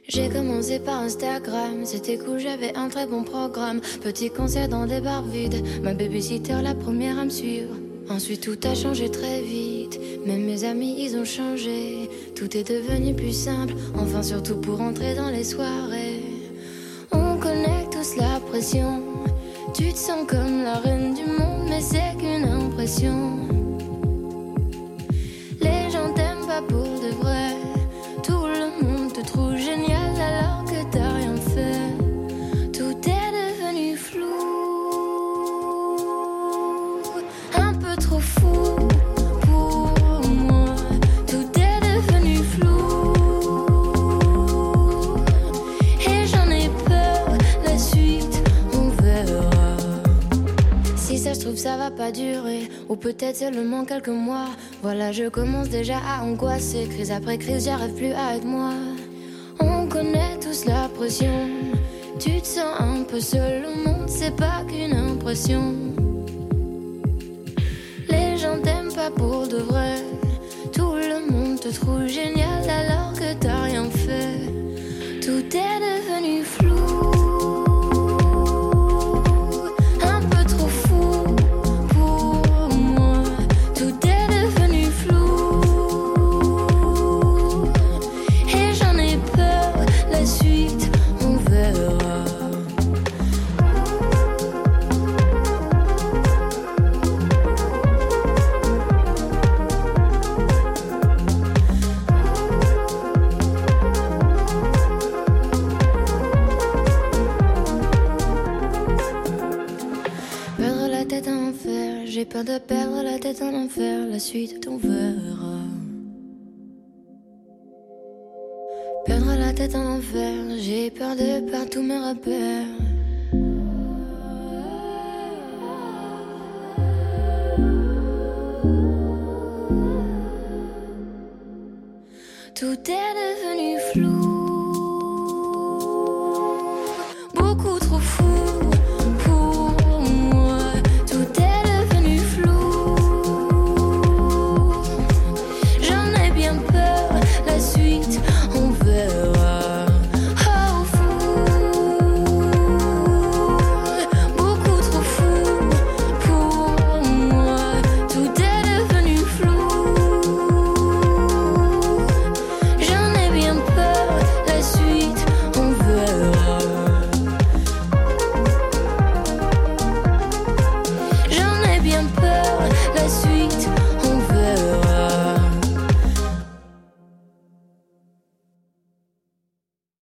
J'ai commencé par Instagram, c'était cool, j'avais un très bon programme. Petit concert dans des bars vides, ma babysitter la première à me suivre. Ensuite tout a changé très vite, même mes amis ils ont changé. Tout est devenu plus simple, enfin surtout pour entrer dans les soirées. On connaît tous la pression, tu te sens comme la reine du monde, mais c'est qu'une impression. Les gens t'aiment pas pour de vrai, tout le monde te trouve génial alors que t'as rien fait. Tout est devenu flou, un peu trop fou pour moi. Tout est devenu flou et j'en ai peur, la suite on verra. Si ça se trouve ça va pas durer, ou peut-être seulement quelques mois. Voilà, je commence déjà à angoisser. Crise après crise, j'arrive plus à être moi. On connaît tous la pression, tu te sens un peu seul au monde, c'est pas qu'une impression. Les gens t'aiment pas pour de vrai, tout le monde te trouve génial alors que t'as rien fait. Tout est devenu flou, un peu trop fou pour moi. Tout est devenu flou et j'en ai peur, la suite on verra. Perdre la tête en enfer, j'ai peur de perdre la tête en enfer, la suite on verra. Perdre la tête en enfer, j'ai peur de perdre tous mes repères. Tout est devenu flou.